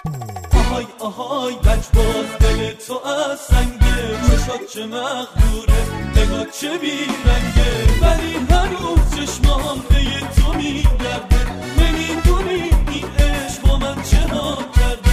آهای آهای لجباز دل تو از سنگه، چشات چه مغروره نگاه چه بیرنگه، ولی هنوز چشمام به تو میگرده، نمیدونی این عشق با من چه ها کرده.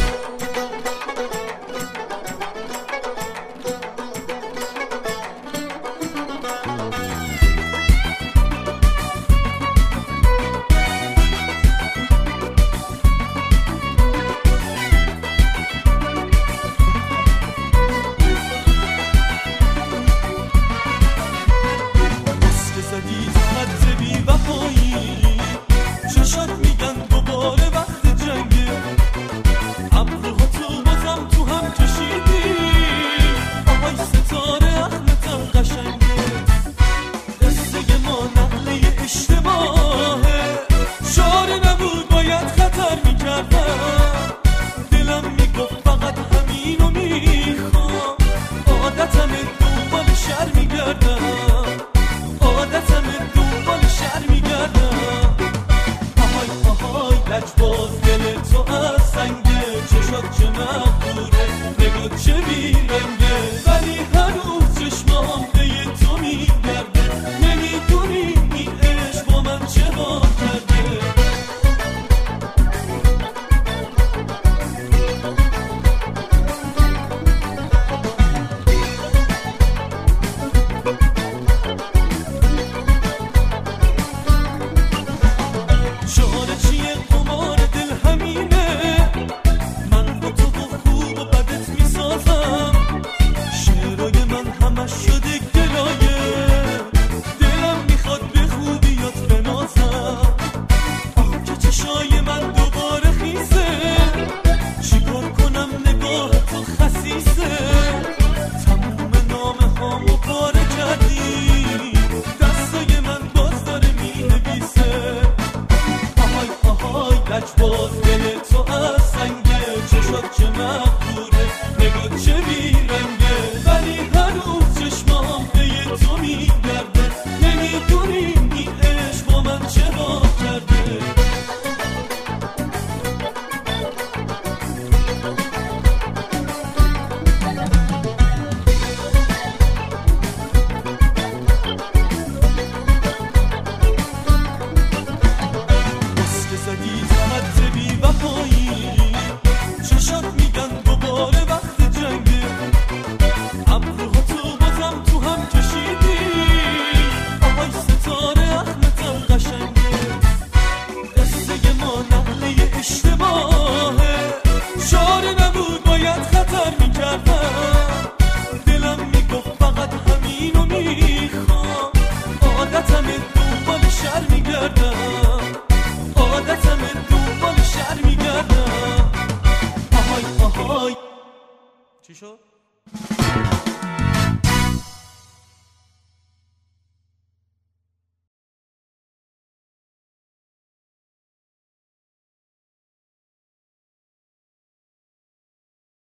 چشات میگن دوباره وقت جنگه، ابروها تو بازم تو هم کشیدی، آهای ستاره احمدم قشنگه، قصه ما نقله اشتباهه، شعار نبود باید خطر میکردم، دلم میگفت فقط همینو میخوام، عادتم دنبال شر میگردم، عادتم دنبال شر میگردم. لجباز دل تو از سنگه، چشات چه مغروره نگاه چه بیرنگه، ولی هنوز چشمام به تو میگرده، نمیدونی این عشق با من چه ها کرده. شعار چیه قمار دل همینه، من با تو خوب و بدت میسازم، شعرهای من همش شده گلایه، دلم میخواد به خوبیات بنازم، آه که چشای من دوباره خیسه، چیکار کنم نگاه تو خسیسه، تموم نامه هامو پاره کردی، دستای من باز داره مینویسه. لجباز دل تو از سنگه، چشات چه مغروره نگاه چه بیرنگه، ولی هنوز چشمام به تو میگرده، نمیدونی این عشق با من چه ها کرده. چشات میگن دوباره وقت جنگه، ابروها تو بازم تو هم کشیدی، آهای ستاره احمدم قشنگه، قصه ما نقله اشتباهه، شعار نبود باید خطر میکردم، دلم میگفت فقط همینو میخوام، عادتم دنبال شر میگردم، عادتم دنبال شر میگردم. آهای آهای چی شد؟